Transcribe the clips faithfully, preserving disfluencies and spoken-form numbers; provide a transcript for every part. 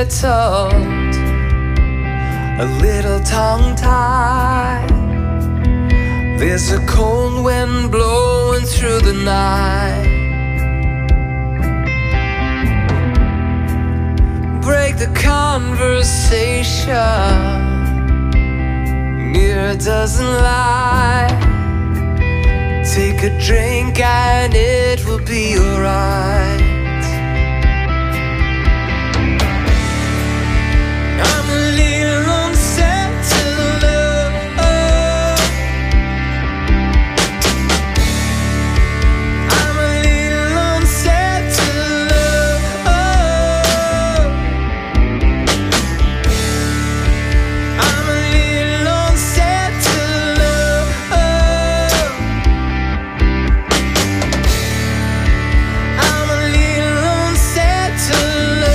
unsettled, a little tongue-tied. There's a cold wind blowing through the night. Break the conversation, mirror doesn't lie. Take a drink and it will be alright. I'm a little unsettled. I'm a little unsettled. I'm a little unsettled. I'm a little unsettled.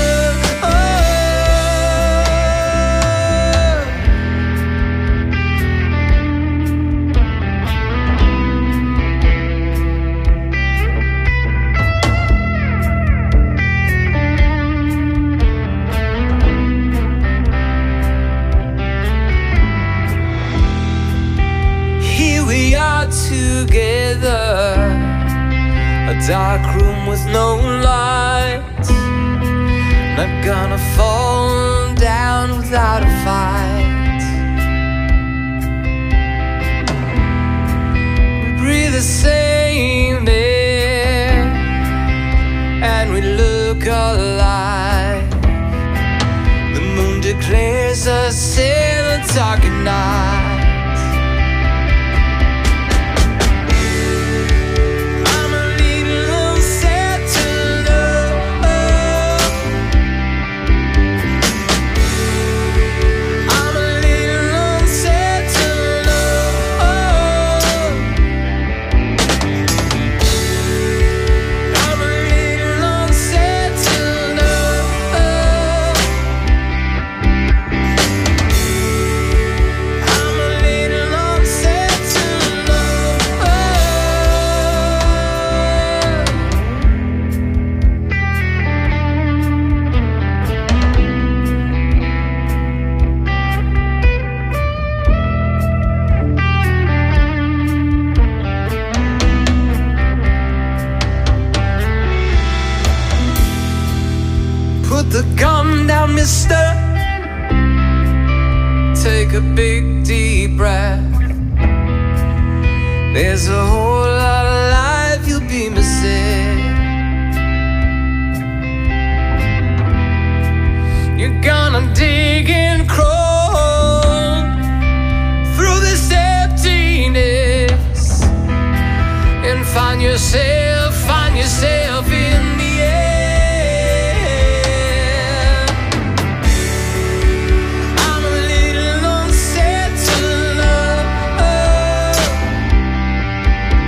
Here we are together, a dark room with no light. Not gonna fall down without a fight. We breathe the same air and we look alive. The moon declares us in the dark at night. I'm a little unsettled. I'm a little unsettled. I'm a little unsettled. I'm a little unsettled. Put the gun down, mister. Take a big deep breath. There's a whole lot of life you'll be missing. You're gonna dig and crawl through this emptiness and find yourself, find yourself in the air. I'm a little unsettled.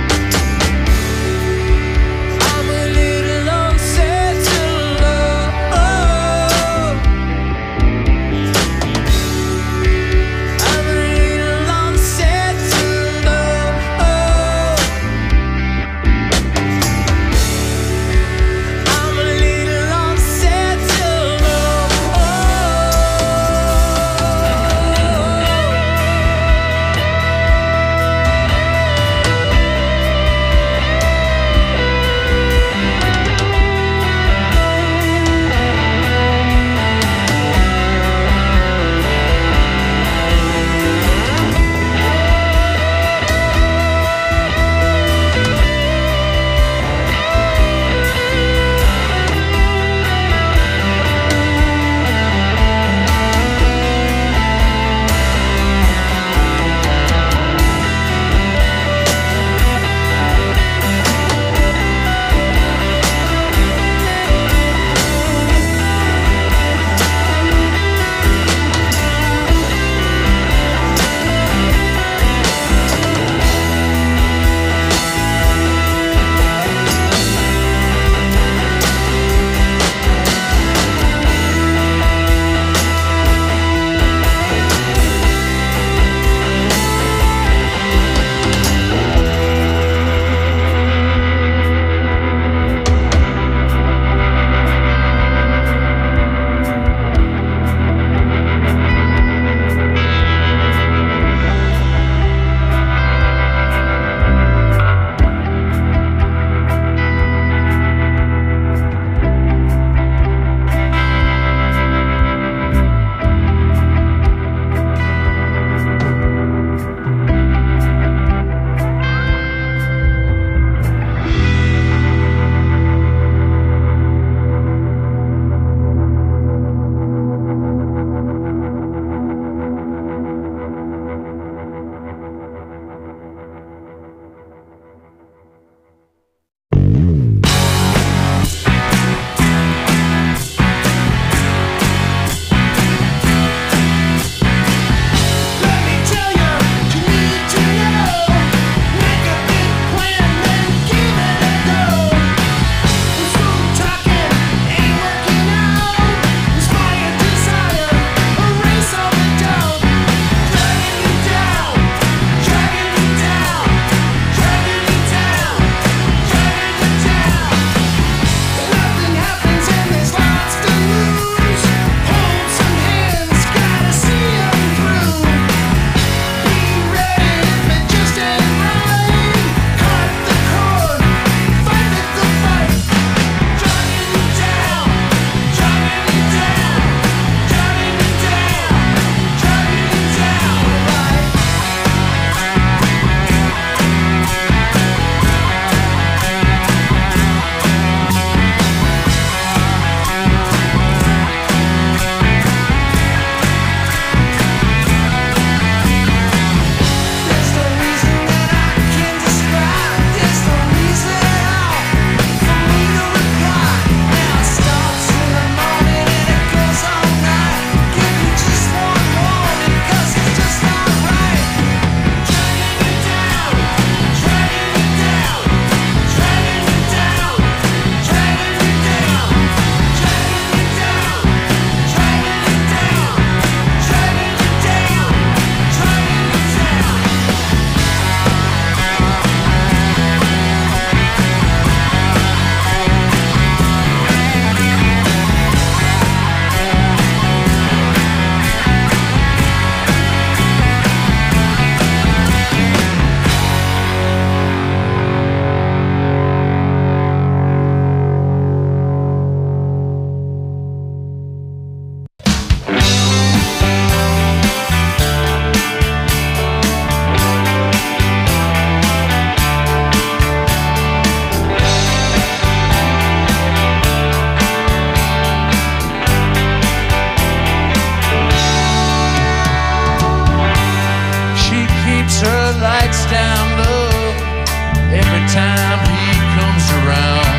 time he comes around.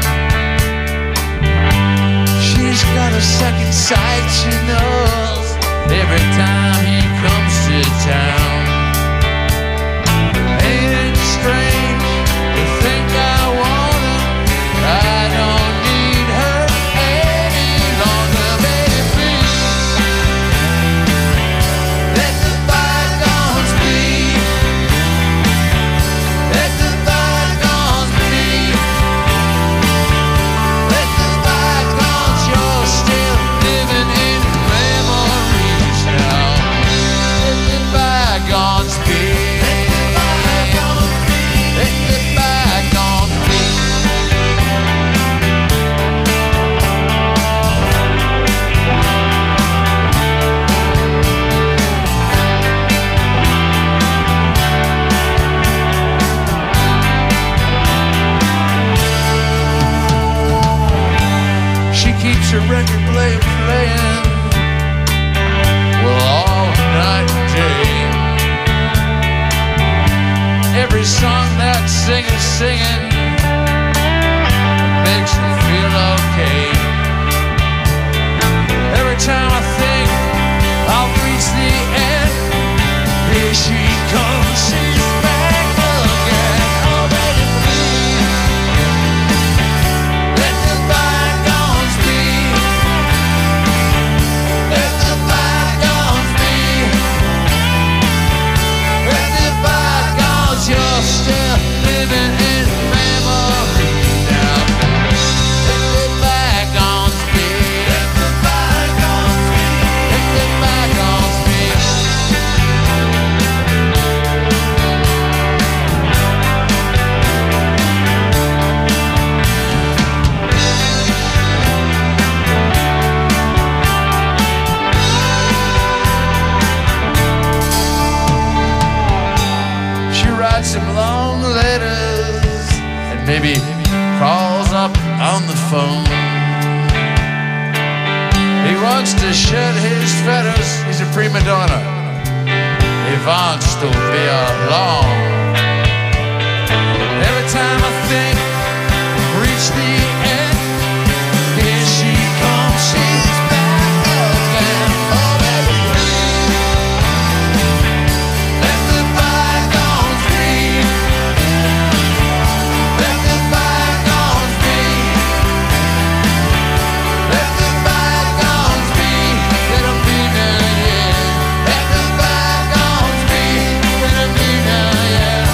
She's got a second sight, she knows, every time he comes to town. Ain't it strange to think I want her? I don't need her any longer, baby, please. Let the bygones be. Let the bygones be. Let the bygones, you're still living in memories now. Let the bygones be. Let the bygones be. She keeps her record player playing, well, all night and day. Every song that singer's singing makes me feel okay. Every time I think I'll reach the end, here she comes, she's back again. Oh, baby, please. Let the bygones be. Let the bygones be. Let the bygones, you're still living in memory now. Let the bygones be. Let the bygones be. Let the bygones be. She writes him long letters and maybe calls up on the phone. He wants to shed his feathers, he's a prima donna. He wants to be alone. Every time I think I've reached the end, here she comes, she's back again. Oh, baby, please. Let the bygones be. Let the bygones be. Let the bygones be. Let them be now, yeah. Let the bygones be. Let them be now, yeah.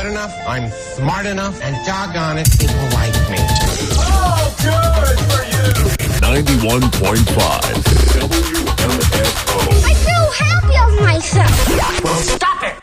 good enough, I'm smart enough, and doggone it, people like me. Oh, good for you! ninety-one point five W M F O. I feel happy of myself. Well, stop it!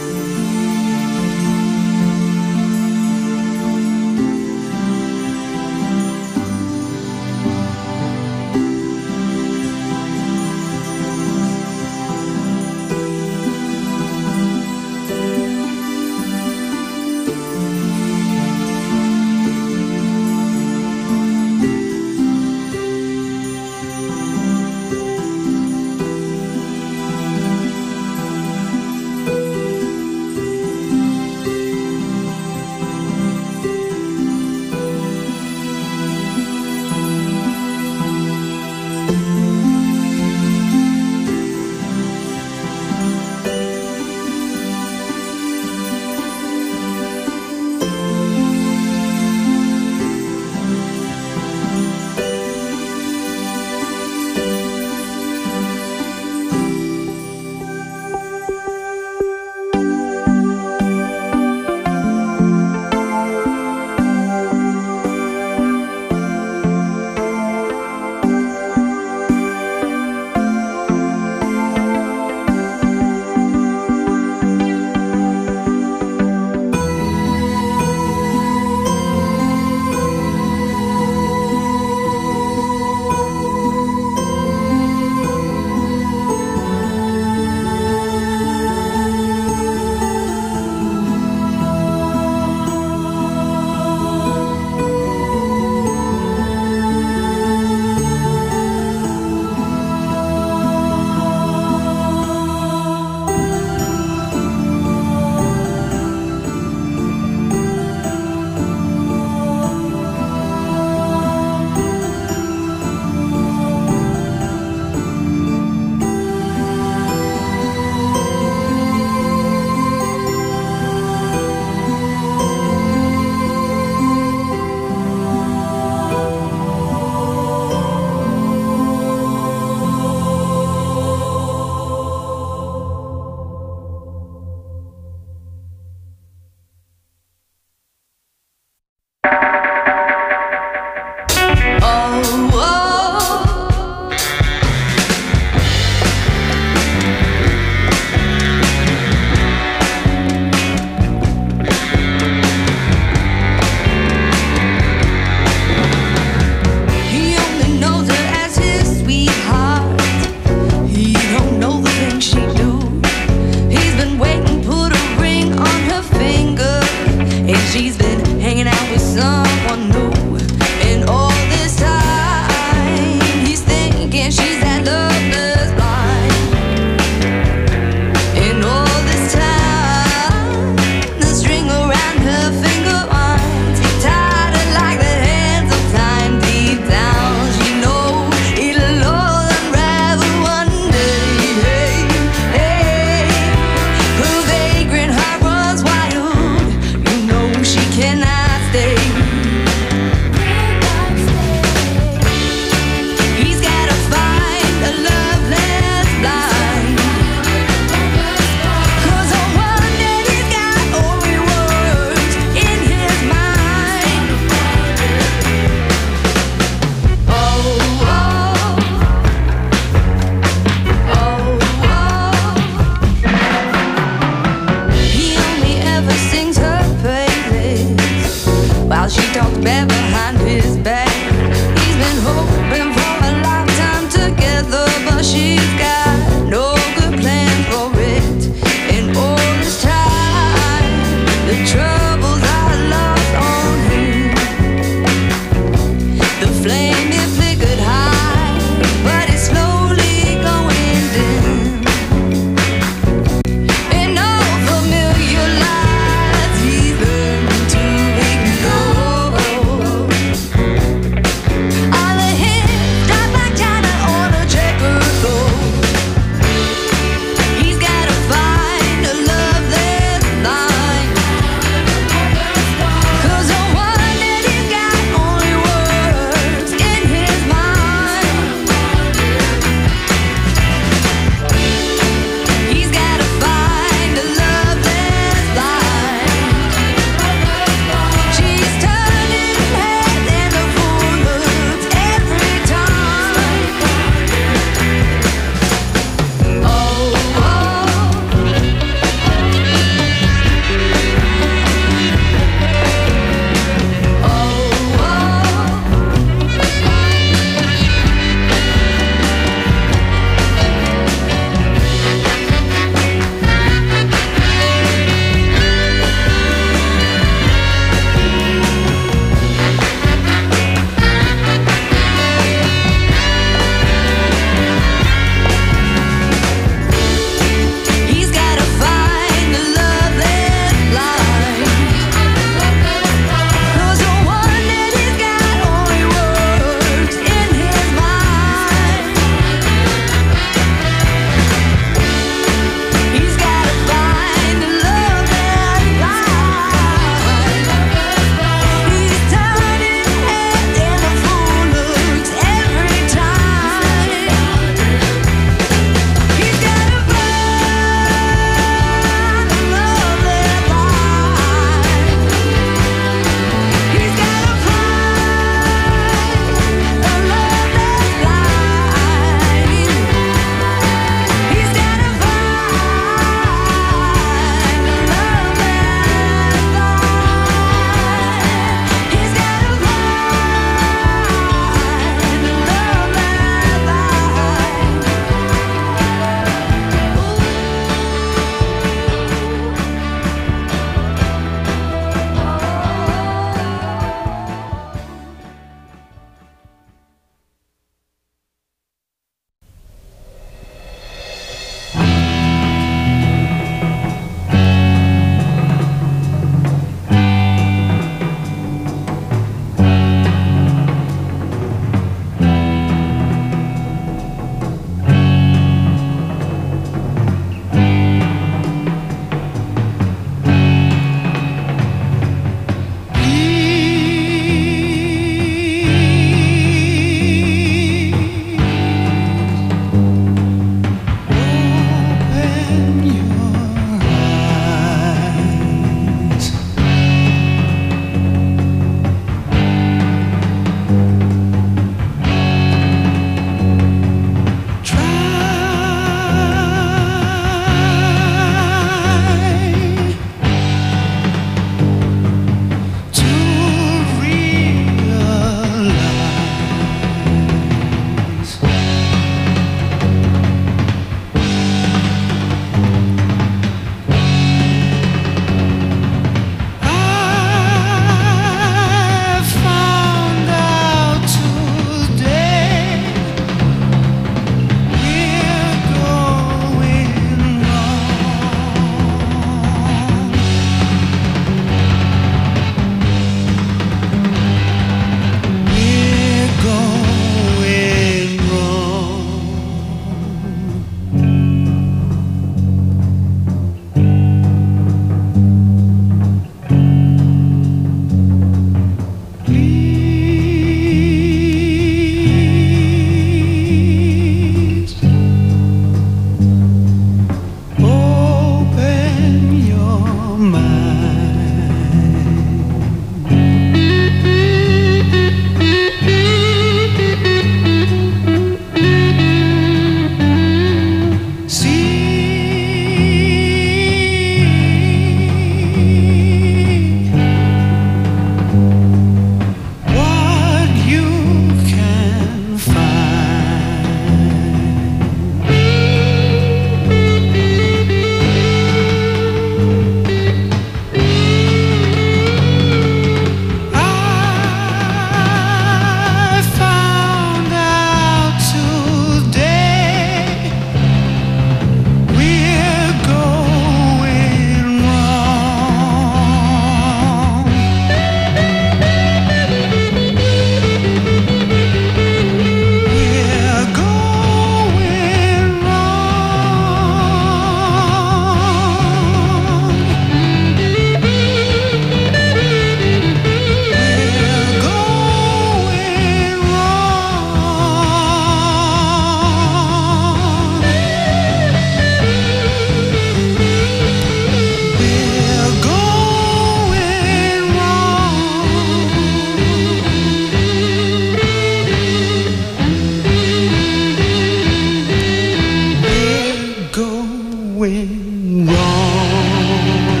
going wrong.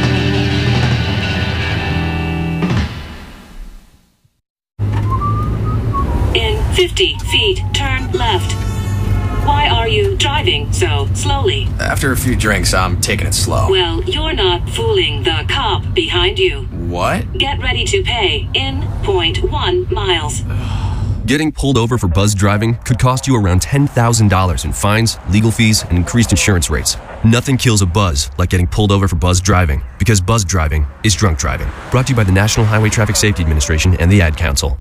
In fifty feet, turn left. Why are you driving so slowly? After a few drinks, I'm taking it slow. Well, you're not fooling the cop behind you. What? Get ready to pay in zero point one miles. Getting pulled over for buzz driving could cost you around ten thousand dollars in fines, legal fees, and increased insurance rates. Nothing kills a buzz like getting pulled over for buzz driving, because buzz driving is drunk driving. Brought to you by the National Highway Traffic Safety Administration and the Ad Council.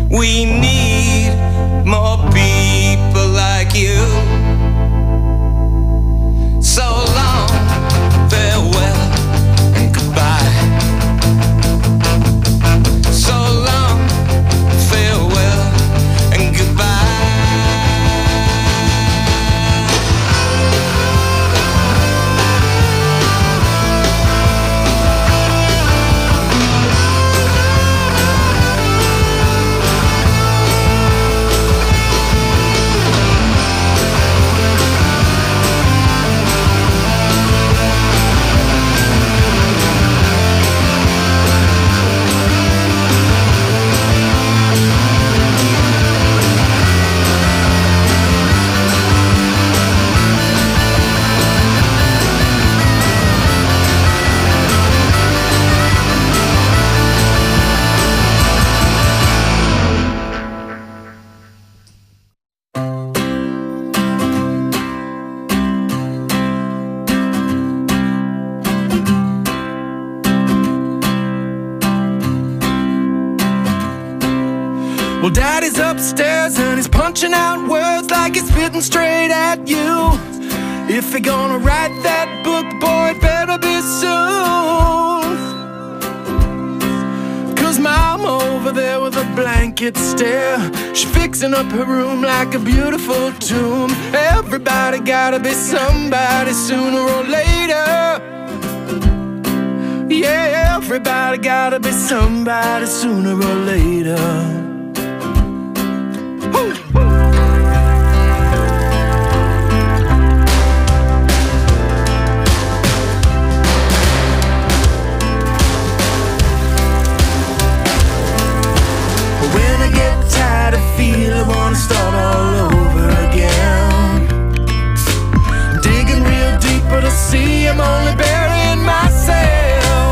We need more people like you. So long, farewell, and goodbye. So long, farewell, and goodbye. Well, Daddy's upstairs and he's punching out words like he's spitting straight at you. If you're gonna write that book, boy, it better be soon. Cause Mom over there with a blanket stare, she's fixing up her room like a beautiful tomb. Everybody gotta be somebody sooner or later. Yeah, everybody gotta be somebody sooner or later. When I get tired, I feel I wanna start all over again. Digging real deep, but I see I'm only burying myself.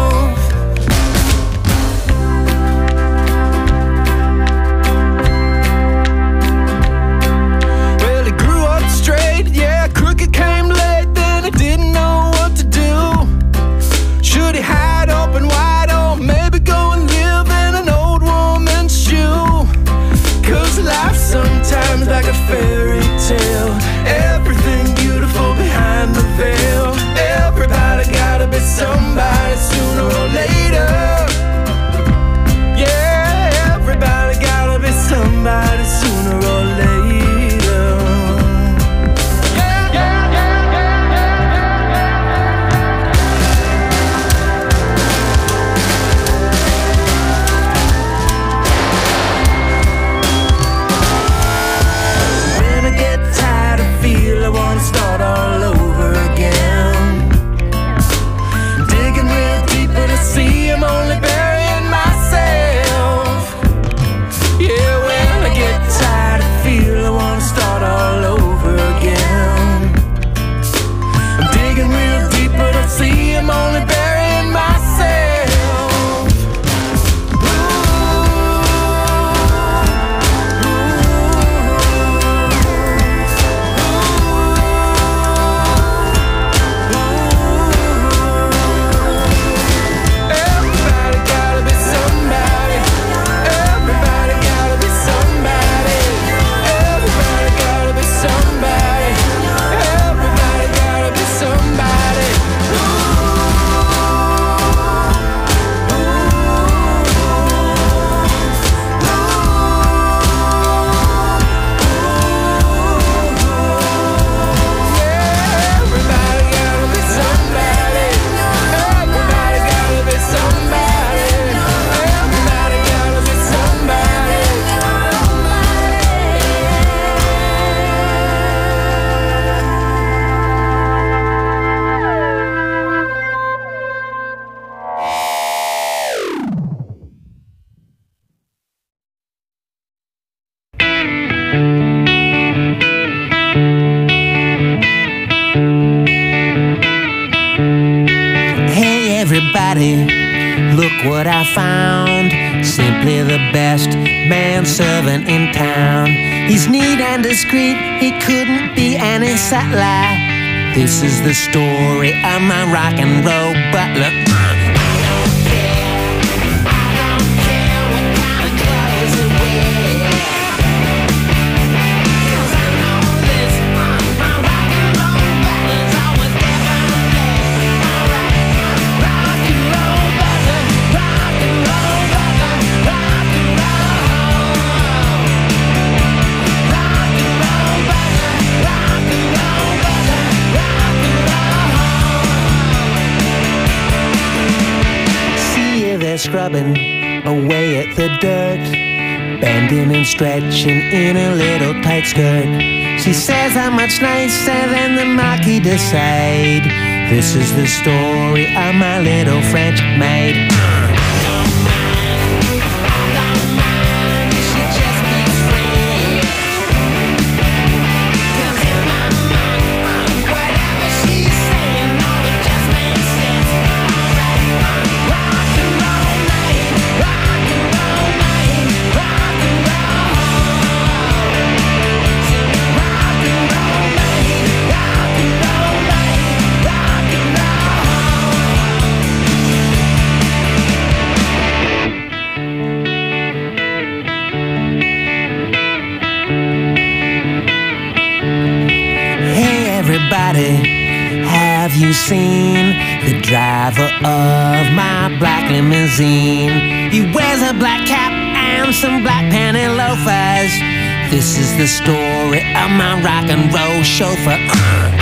Well, he grew up straight, yeah, crooked came late, then he didn't know what to do. Should he hide open wide, or maybe go and live in an old woman's shoe? Cause life's sometimes like a fairy tale, everything beautiful behind the veil. Everybody gotta be somebody sooner or later. Yeah, everybody gotta be somebody sooner or later. I wanna start all over again. Digging real deep, but I see I'm only burying myself. Yeah, when I get tired, I feel I wanna start all over again. I'm digging real deep, but I see I'm only burying myself. Look what I found, simply the best manservant in town. He's neat and discreet, he couldn't be any sattler. This is the story of my rock and roll butler. I don't care, I don't care what kind of clothes he wears. scrubbing away at the dirt, bending and stretching in a little tight skirt. She says I'm much nicer than the Marquis de Sade. This is the story of my little French maid. Have you seen the driver of my black limousine? He wears a black cap and some black panty loafers. This is the story of my rock and roll chauffeur. uh.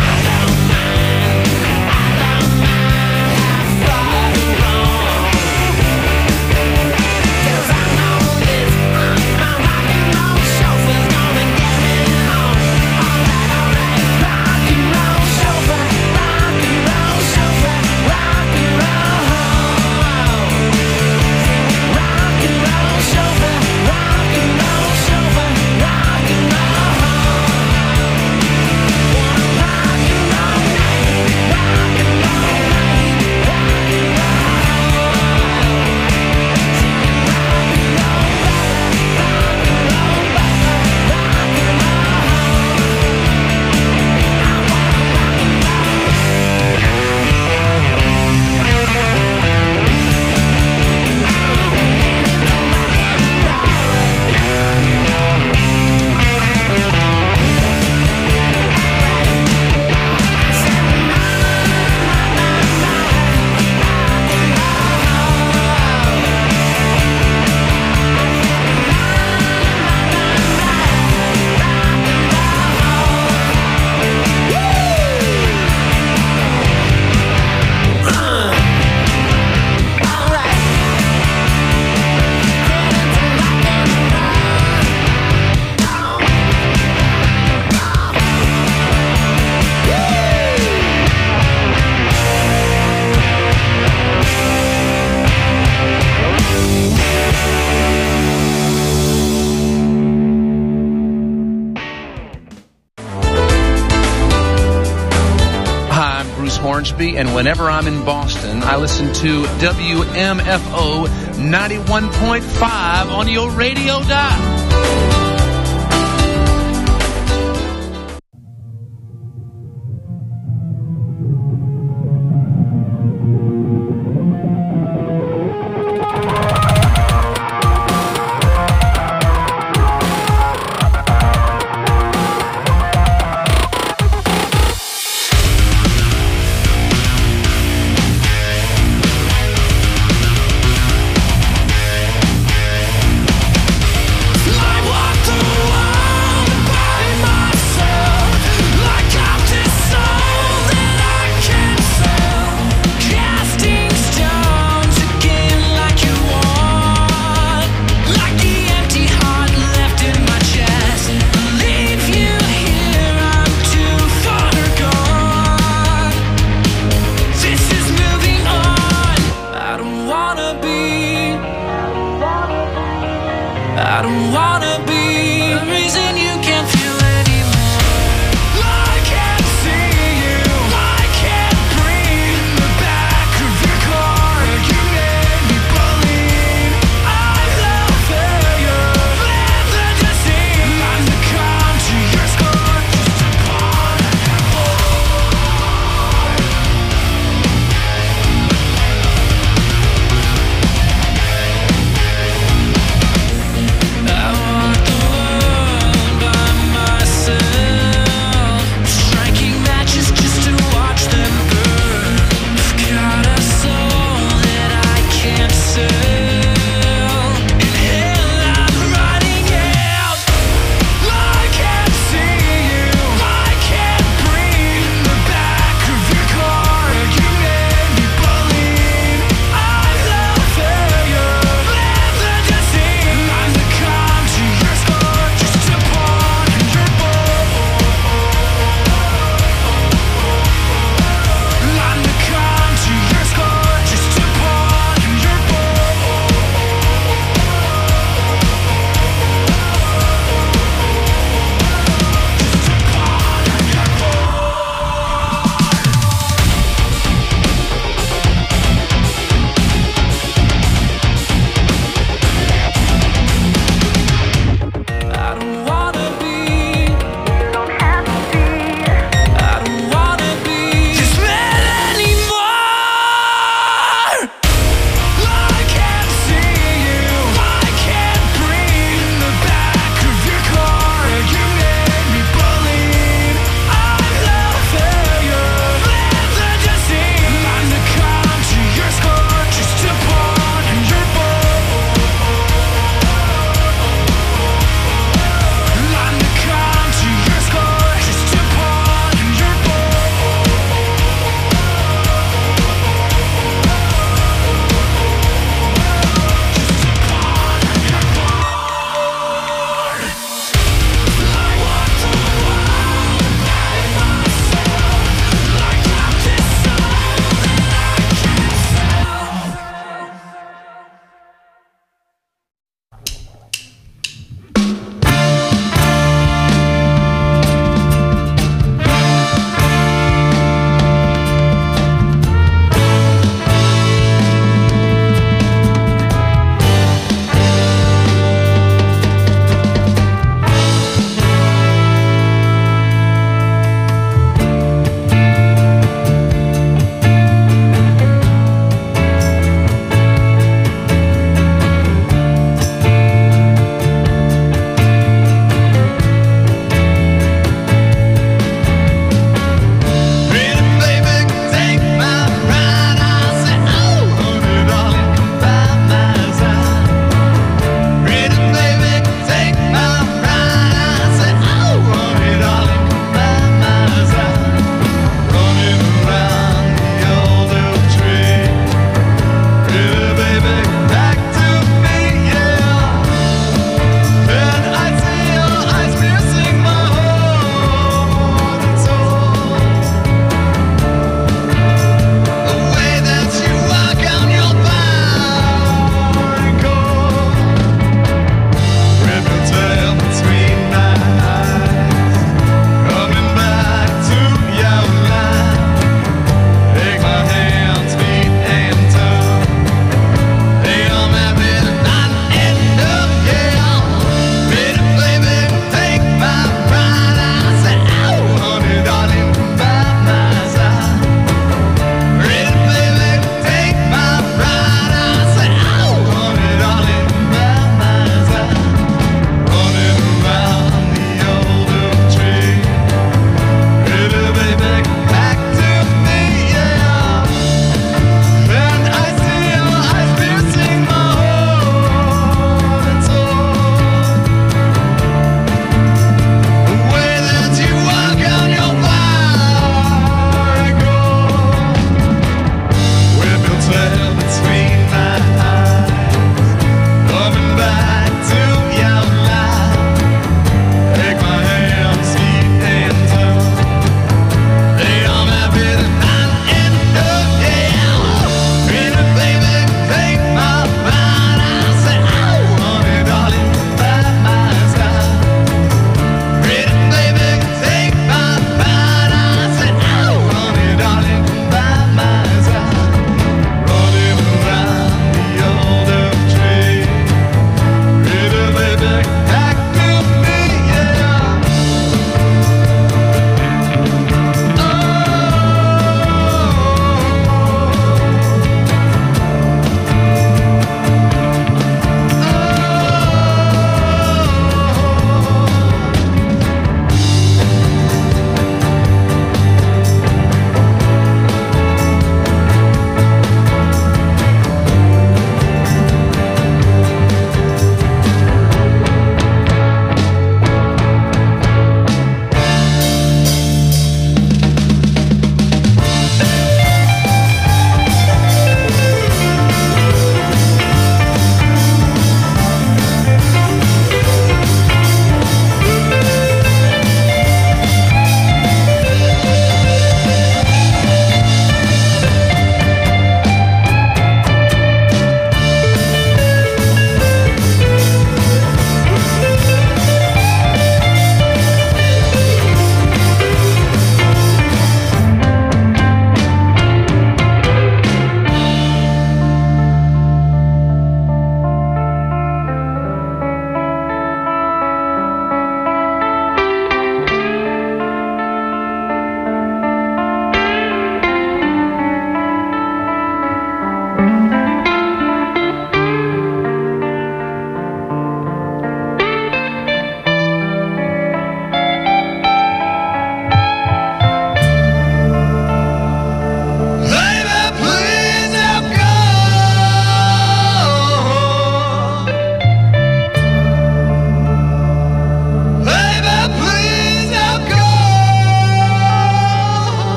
And whenever I'm in Boston, I listen to W M F O ninety-one point five on your radio dial.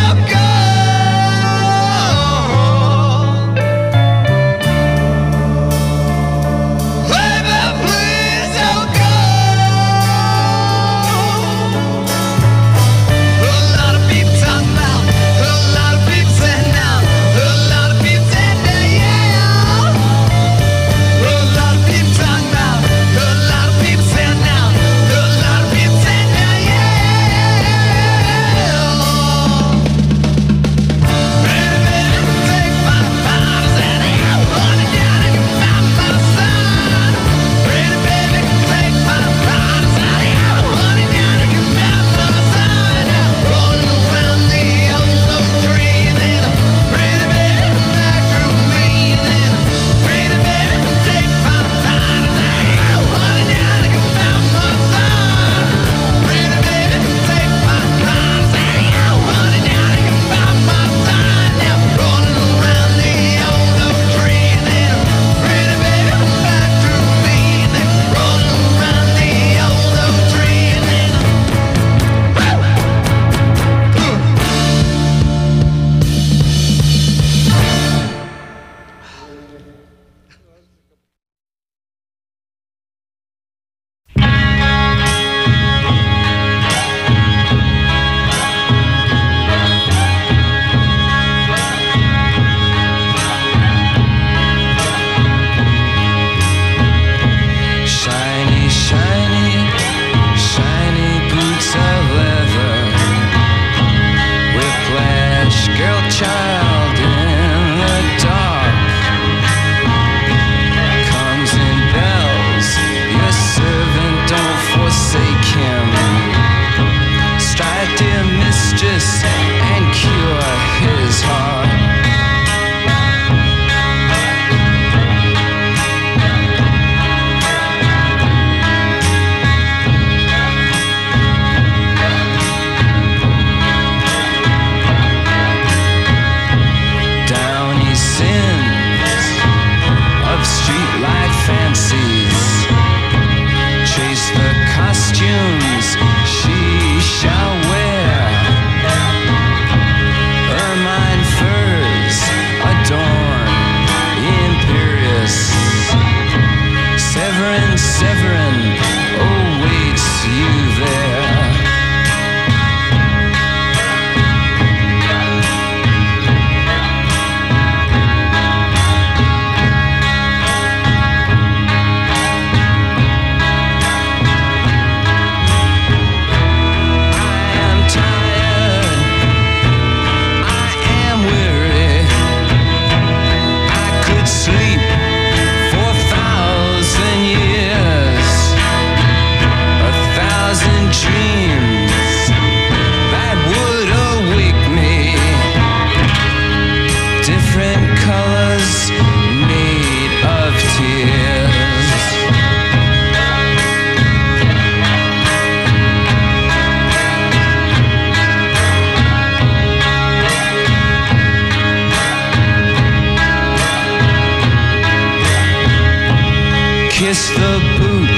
kiss the boot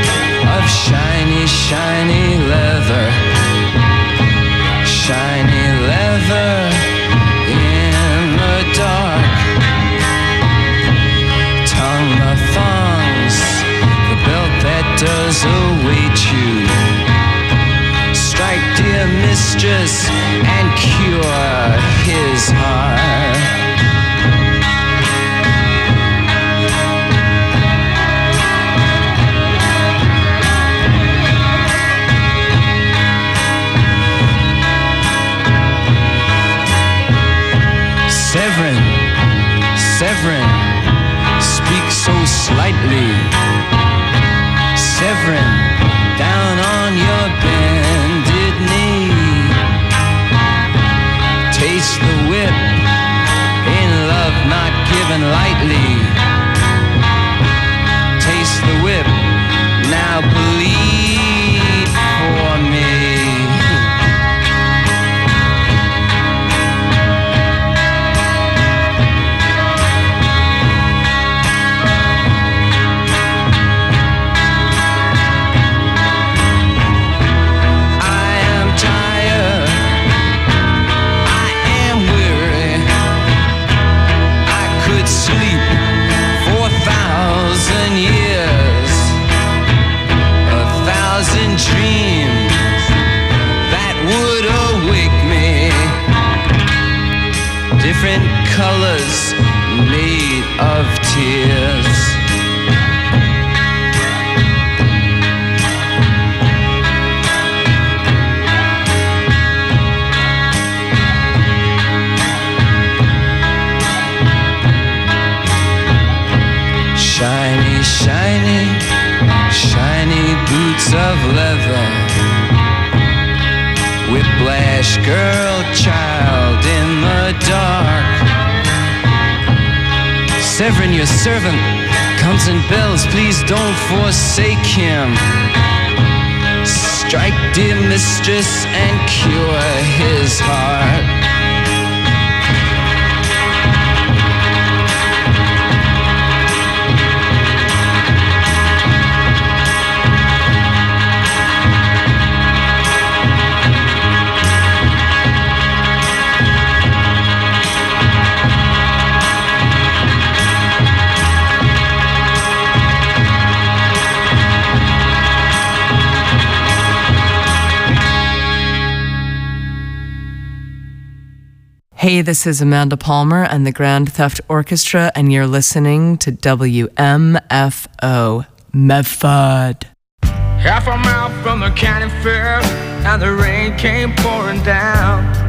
of shiny, shiny leather. Shiny leather in the dark. Tongue the thongs, the belt that does await you. Strike, dear mistress, and cure his heart. Severin, Severin, speak so slightly. Severin, down on your bended knee. Taste the whip, in love not given lightly. Taste the whip, now bleed for me. I different colors made of tears. Shiny, shiny, shiny boots of leather. Whiplash girl, child in the dark. Severin, your servant, comes and bells, please don't forsake him. Strike, dear mistress, and cure his heart. Hey, this is Amanda Palmer and the Grand Theft Orchestra, and you're listening to W M F O Medford. Half a mile from the county fair, and the rain came pouring down.